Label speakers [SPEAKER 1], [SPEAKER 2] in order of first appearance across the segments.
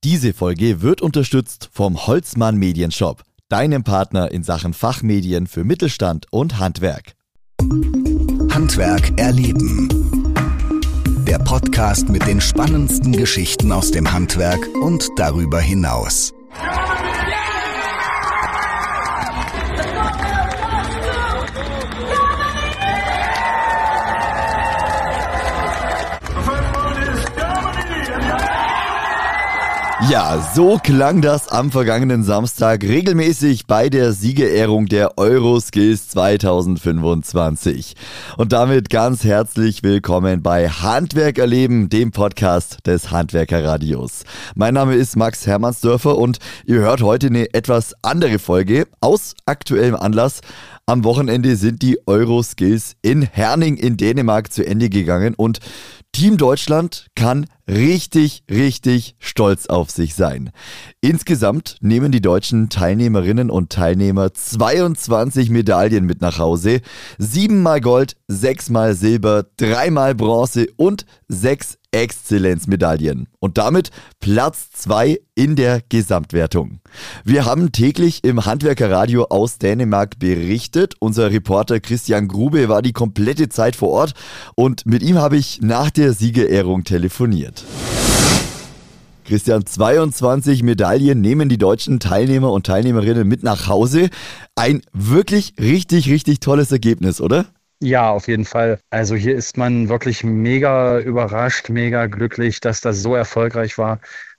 [SPEAKER 1] Diese Folge wird unterstützt vom Holzmann Medienshop, deinem Partner in Sachen Fachmedien für Mittelstand und Handwerk.
[SPEAKER 2] Handwerk erleben. Der Podcast mit den spannendsten Geschichten aus dem Handwerk und darüber hinaus.
[SPEAKER 1] Ja, so klang das am vergangenen Samstag regelmäßig bei der Siegerehrung der Euroskills 2025. Und damit ganz herzlich willkommen bei Handwerk erleben, dem Podcast des Handwerkerradios. Mein Name ist Max Hermannsdörfer und ihr hört heute eine etwas andere Folge aus aktuellem Anlass. Am Wochenende sind die Euroskills in Herning in Dänemark zu Ende gegangen und Team Deutschland kann richtig stolz auf sich sein. Insgesamt nehmen die deutschen Teilnehmerinnen und Teilnehmer 22 Medaillen mit nach Hause. 7-mal Gold, 6-mal Silber, 3-mal Bronze und 6 Exzellenzmedaillen. Und damit Platz 2 in der Gesamtwertung. Wir haben täglich im Handwerkerradio aus Dänemark berichtet. Unser Reporter Christian Grube war die komplette Zeit vor Ort und mit ihm habe ich nach der Siegerehrung telefoniert. Christian, 22 Medaillen nehmen die deutschen Teilnehmer und Teilnehmerinnen mit nach Hause. Ein wirklich richtig tolles Ergebnis, oder?
[SPEAKER 3] Ja, auf jeden Fall. Also hier ist man wirklich mega überrascht, mega glücklich, dass das so erfolgreich war.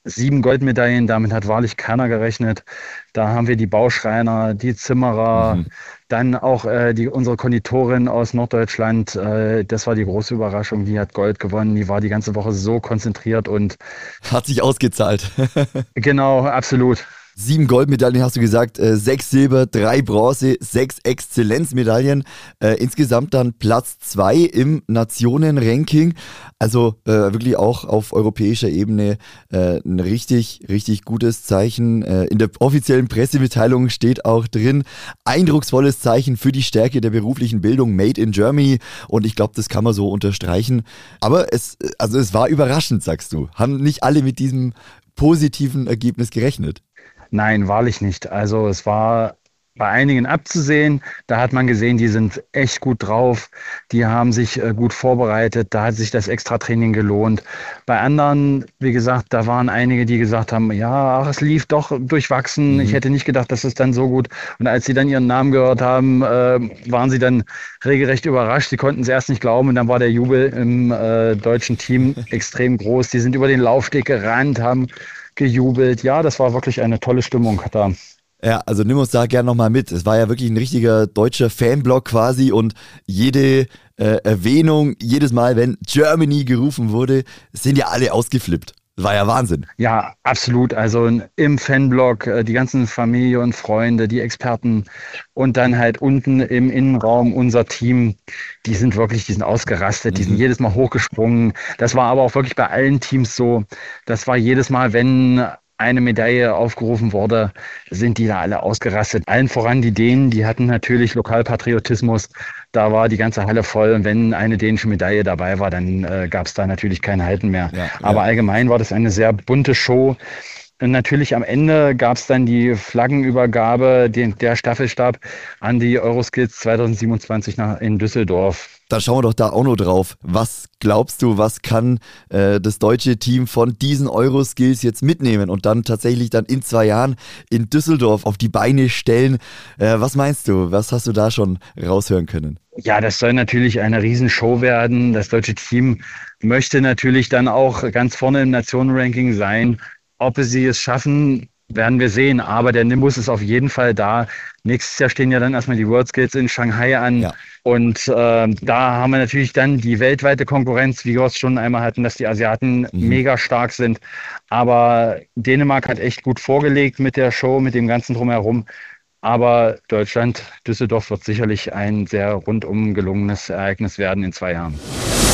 [SPEAKER 3] 7 Goldmedaillen, damit hat wahrlich keiner gerechnet. Da haben wir die Bauschreiner, die Zimmerer, dann auch unsere Konditorin aus Norddeutschland. Das war die große Überraschung, die hat Gold gewonnen. Die war die ganze Woche so konzentriert und
[SPEAKER 1] hat sich ausgezahlt.
[SPEAKER 3] Genau, absolut.
[SPEAKER 1] 7 Goldmedaillen hast du gesagt, 6 Silber, 3 Bronze, 6 Exzellenzmedaillen, insgesamt dann Platz 2 im Nationenranking, also wirklich auch auf europäischer Ebene ein richtig gutes Zeichen. In der offiziellen Pressemitteilung steht auch drin, eindrucksvolles Zeichen für die Stärke der beruflichen Bildung made in Germany und ich glaube, das kann man so unterstreichen, aber es war überraschend, sagst du, haben nicht alle mit diesem positiven Ergebnis gerechnet?
[SPEAKER 3] Nein, wahrlich nicht. Also es war bei einigen abzusehen. Da hat man gesehen, die sind echt gut drauf. Die haben sich gut vorbereitet. Da hat sich das Extra-Training gelohnt. Bei anderen, wie gesagt, da waren einige, die gesagt haben, ja, es lief doch durchwachsen. Ich hätte nicht gedacht, dass es dann so gut. Und als sie dann ihren Namen gehört haben, waren sie dann regelrecht überrascht. Sie konnten es erst nicht glauben. Und dann war der Jubel im deutschen Team extrem groß. Die sind über den Laufsteg gerannt, haben gejubelt. Ja, das war wirklich eine tolle Stimmung da.
[SPEAKER 1] Ja, also nimm uns da gerne nochmal mit. Es war ja wirklich ein richtiger deutscher Fanblock quasi und jede Erwähnung, jedes Mal, wenn Germany gerufen wurde, sind ja alle ausgeflippt. Das war ja Wahnsinn.
[SPEAKER 3] Ja, absolut. Also im Fanblock, die ganzen Familie und Freunde, die Experten und dann halt unten im Innenraum unser Team, die sind ausgerastet, die sind jedes Mal hochgesprungen. Das war aber auch wirklich bei allen Teams so. Das war jedes Mal, wenn eine Medaille aufgerufen wurde, sind die da alle ausgerastet. Allen voran die Dänen, die hatten natürlich Lokalpatriotismus. Da war die ganze Halle voll und wenn eine dänische Medaille dabei war, dann gab es da natürlich kein Halten mehr. Ja, aber allgemein war das eine sehr bunte Show. Und natürlich am Ende gab es dann die Flaggenübergabe, der Staffelstab an die Euroskills 2027 in Düsseldorf.
[SPEAKER 1] Dann schauen wir doch da auch noch drauf. Was glaubst du, was kann das deutsche Team von diesen Euroskills jetzt mitnehmen und dann tatsächlich dann in 2 Jahren in Düsseldorf auf die Beine stellen? Was meinst du? Was hast du da schon raushören können?
[SPEAKER 3] Ja, das soll natürlich eine Riesenshow werden. Das deutsche Team möchte natürlich dann auch ganz vorne im Nationenranking sein. Ob sie es schaffen, werden wir sehen. Aber der Nimbus ist auf jeden Fall da. Nächstes Jahr stehen ja dann erstmal die WorldSkills in Shanghai an. Ja. Und da haben wir natürlich dann die weltweite Konkurrenz, wie wir es schon einmal hatten, dass die Asiaten mega stark sind. Aber Dänemark hat echt gut vorgelegt mit der Show, mit dem ganzen Drumherum. Aber Deutschland, Düsseldorf wird sicherlich ein sehr rundum gelungenes Ereignis werden in 2 Jahren.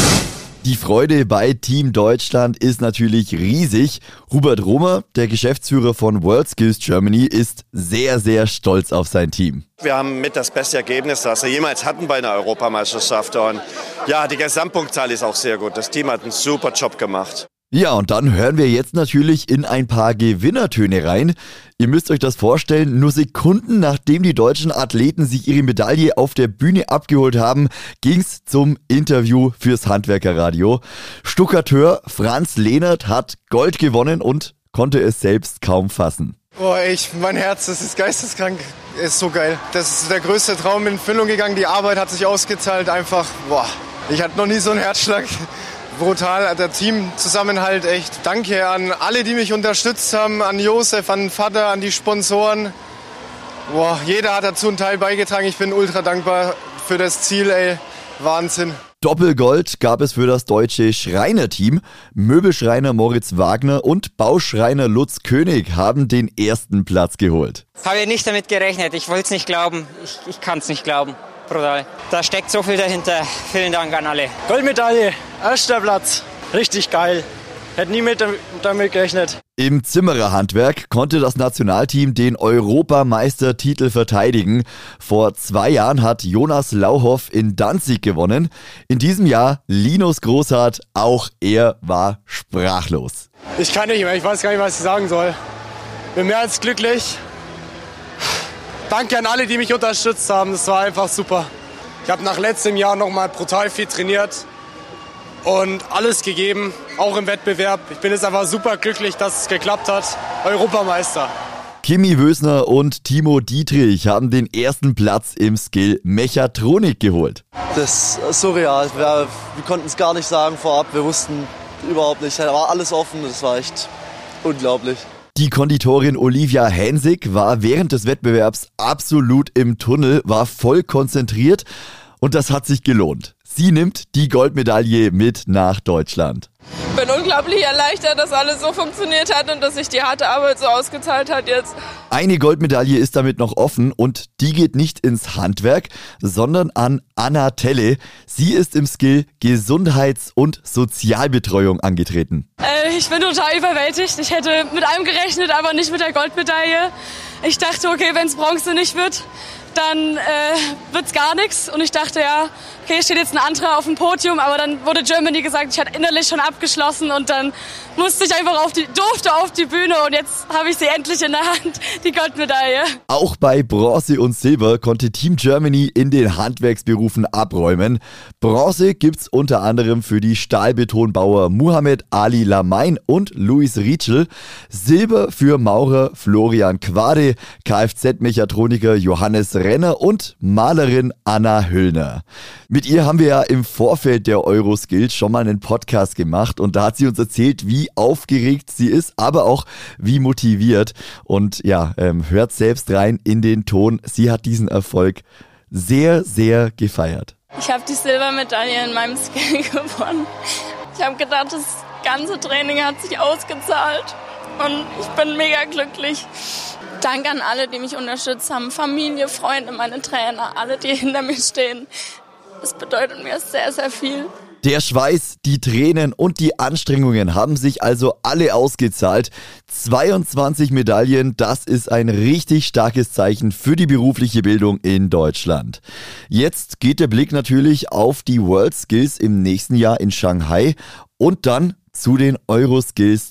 [SPEAKER 1] Die Freude bei Team Deutschland ist natürlich riesig. Hubert Romer, der Geschäftsführer von WorldSkills Germany, ist sehr stolz auf sein Team.
[SPEAKER 4] Wir haben mit das beste Ergebnis, das wir jemals hatten bei einer Europameisterschaft. Und ja, die Gesamtpunktzahl ist auch sehr gut. Das Team hat einen super Job gemacht.
[SPEAKER 1] Ja, und dann hören wir jetzt natürlich in ein paar Gewinnertöne rein. Ihr müsst euch das vorstellen, nur Sekunden nachdem die deutschen Athleten sich ihre Medaille auf der Bühne abgeholt haben, ging's zum Interview fürs Handwerkerradio. Stuckateur Franz Lehnert hat Gold gewonnen und konnte es selbst kaum fassen.
[SPEAKER 5] Boah, mein Herz, das ist geisteskrank. Ist so geil. Das ist der größte Traum in Erfüllung gegangen. Die Arbeit hat sich ausgezahlt. Einfach, ich hatte noch nie so einen Herzschlag. Brutal, der Teamzusammenhalt, echt. Danke an alle, die mich unterstützt haben, an Josef, an den Vater, an die Sponsoren. Jeder hat dazu einen Teil beigetragen. Ich bin ultra dankbar für das Ziel, Wahnsinn.
[SPEAKER 1] Doppelgold gab es für das deutsche Schreinerteam. Möbelschreiner Moritz Wagner und Bauschreiner Lutz König haben den ersten Platz geholt.
[SPEAKER 6] Habe ich nicht damit gerechnet. Ich wollte es nicht glauben. Ich kann es nicht glauben. Brutal. Da steckt so viel dahinter. Vielen Dank an alle.
[SPEAKER 7] Goldmedaille, erster Platz. Richtig geil. Hätte nie damit gerechnet.
[SPEAKER 1] Im Zimmererhandwerk konnte das Nationalteam den Europameistertitel verteidigen. Vor 2 Jahren hat Jonas Lauhoff in Danzig gewonnen. In diesem Jahr Linus Großhardt, auch er war sprachlos.
[SPEAKER 7] Ich kann nicht mehr, ich weiß gar nicht, was ich sagen soll. Bin mehr als glücklich. Danke an alle, die mich unterstützt haben. Das war einfach super. Ich habe nach letztem Jahr nochmal brutal viel trainiert und alles gegeben, auch im Wettbewerb. Ich bin jetzt einfach super glücklich, dass es geklappt hat. Europameister.
[SPEAKER 1] Kimi Wösner und Timo Dietrich haben den ersten Platz im Skill Mechatronik geholt.
[SPEAKER 8] Das ist surreal. Wir konnten es gar nicht sagen vorab. Wir wussten überhaupt nicht. Da war alles offen. Das war echt unglaublich.
[SPEAKER 1] Die Konditorin Olivia Hensig war während des Wettbewerbs absolut im Tunnel, war voll konzentriert und das hat sich gelohnt. Sie nimmt die Goldmedaille mit nach Deutschland.
[SPEAKER 9] Ich bin unglaublich erleichtert, dass alles so funktioniert hat und dass sich die harte Arbeit so ausgezahlt hat jetzt.
[SPEAKER 1] Eine Goldmedaille ist damit noch offen und die geht nicht ins Handwerk, sondern an Anna Telle. Sie ist im Skill Gesundheits- und Sozialbetreuung angetreten.
[SPEAKER 9] Ich bin total überwältigt. Ich hätte mit allem gerechnet, aber nicht mit der Goldmedaille. Ich dachte, okay, wenn es Bronze nicht wird, dann wird's gar nichts. Und ich dachte, ja, okay, steht jetzt ein anderer auf dem Podium, aber dann wurde Germany gesagt, ich hatte innerlich schon abgeschlossen und dann musste ich einfach durfte auf die Bühne und jetzt habe ich sie endlich in der Hand, die Goldmedaille.
[SPEAKER 1] Auch bei Bronze und Silber konnte Team Germany in den Handwerksberufen abräumen. Bronze gibt's unter anderem für die Stahlbetonbauer Muhammad Ali Lamain und Luis Rietschel. Silber für Maurer Florian Quade, Kfz-Mechatroniker Johannes Renner und Malerin Anna Hüllner. Mit ihr haben wir ja im Vorfeld der Euroskills schon mal einen Podcast gemacht und da hat sie uns erzählt, wie aufgeregt sie ist, aber auch wie motiviert. Und ja, hört selbst rein in den Ton. Sie hat diesen Erfolg sehr, sehr gefeiert.
[SPEAKER 9] Ich habe die Silbermedaille in meinem Skill gewonnen. Ich habe gedacht, das ganze Training hat sich ausgezahlt und ich bin mega glücklich. Danke an alle, die mich unterstützt haben. Familie, Freunde, meine Trainer, alle, die hinter mir stehen. Das bedeutet mir sehr, sehr viel.
[SPEAKER 1] Der Schweiß, die Tränen und die Anstrengungen haben sich also alle ausgezahlt. 22 Medaillen, das ist ein richtig starkes Zeichen für die berufliche Bildung in Deutschland. Jetzt geht der Blick natürlich auf die World Skills im nächsten Jahr in Shanghai und dann zu den Euroskills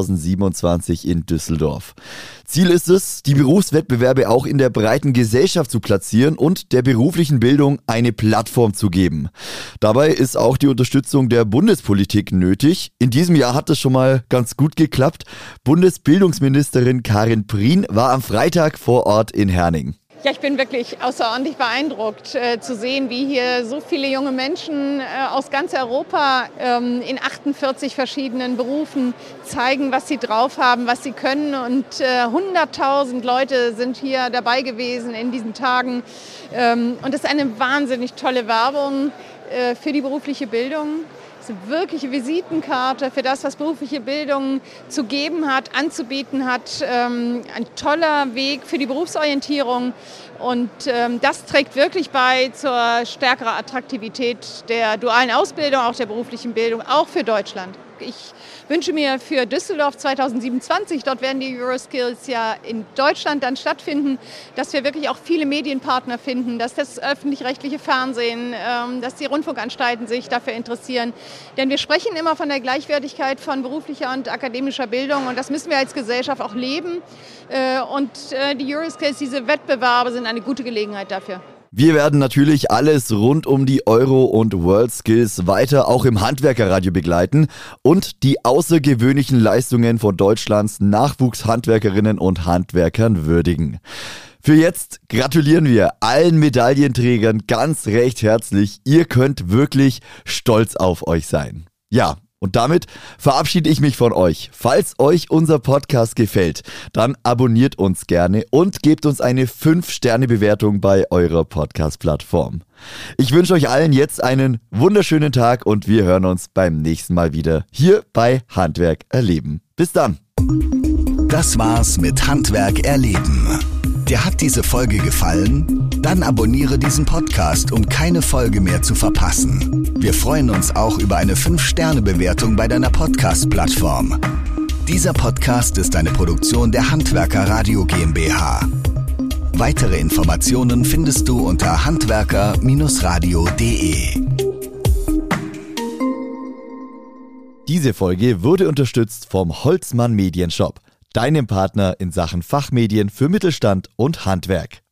[SPEAKER 1] 2027 in Düsseldorf. Ziel ist es, die Berufswettbewerbe auch in der breiten Gesellschaft zu platzieren und der beruflichen Bildung eine Plattform zu geben. Dabei ist auch die Unterstützung der Bundespolitik nötig. In diesem Jahr hat es schon mal ganz gut geklappt. Bundesbildungsministerin Karin Prien war am Freitag vor Ort in Herning.
[SPEAKER 10] Ja, ich bin wirklich außerordentlich beeindruckt zu sehen, wie hier so viele junge Menschen aus ganz Europa in 48 verschiedenen Berufen zeigen, was sie drauf haben, was sie können. Und 100.000 Leute sind hier dabei gewesen in diesen Tagen. Und das ist eine wahnsinnig tolle Werbung für die berufliche Bildung. Eine wirkliche Visitenkarte für das, was berufliche Bildung zu geben hat, anzubieten hat. Ein toller Weg für die Berufsorientierung und das trägt wirklich bei zur stärkeren Attraktivität der dualen Ausbildung, auch der beruflichen Bildung, auch für Deutschland. Ich wünsche mir für Düsseldorf 2027, dort werden die Euroskills ja in Deutschland dann stattfinden, dass wir wirklich auch viele Medienpartner finden, dass das öffentlich-rechtliche Fernsehen, dass die Rundfunkanstalten sich dafür interessieren. Denn wir sprechen immer von der Gleichwertigkeit von beruflicher und akademischer Bildung und das müssen wir als Gesellschaft auch leben. Und die Euroskills, diese Wettbewerbe sind eine gute Gelegenheit dafür.
[SPEAKER 1] Wir werden natürlich alles rund um die Euro- und WorldSkills weiter auch im Handwerkerradio begleiten und die außergewöhnlichen Leistungen von Deutschlands Nachwuchshandwerkerinnen und Handwerkern würdigen. Für jetzt gratulieren wir allen Medaillenträgern ganz recht herzlich. Ihr könnt wirklich stolz auf euch sein. Ja. Und damit verabschiede ich mich von euch. Falls euch unser Podcast gefällt, dann abonniert uns gerne und gebt uns eine 5-Sterne-Bewertung bei eurer Podcast-Plattform. Ich wünsche euch allen jetzt einen wunderschönen Tag und wir hören uns beim nächsten Mal wieder hier bei Handwerk erleben. Bis dann.
[SPEAKER 2] Das war's mit Handwerk erleben. Dir hat diese Folge gefallen? Dann abonniere diesen Podcast, um keine Folge mehr zu verpassen. Wir freuen uns auch über eine 5-Sterne-Bewertung bei deiner Podcast-Plattform. Dieser Podcast ist eine Produktion der Handwerkerradio GmbH. Weitere Informationen findest du unter handwerker-radio.de.
[SPEAKER 1] Diese Folge wurde unterstützt vom Holzmann Medienshop, deinem Partner in Sachen Fachmedien für Mittelstand und Handwerk.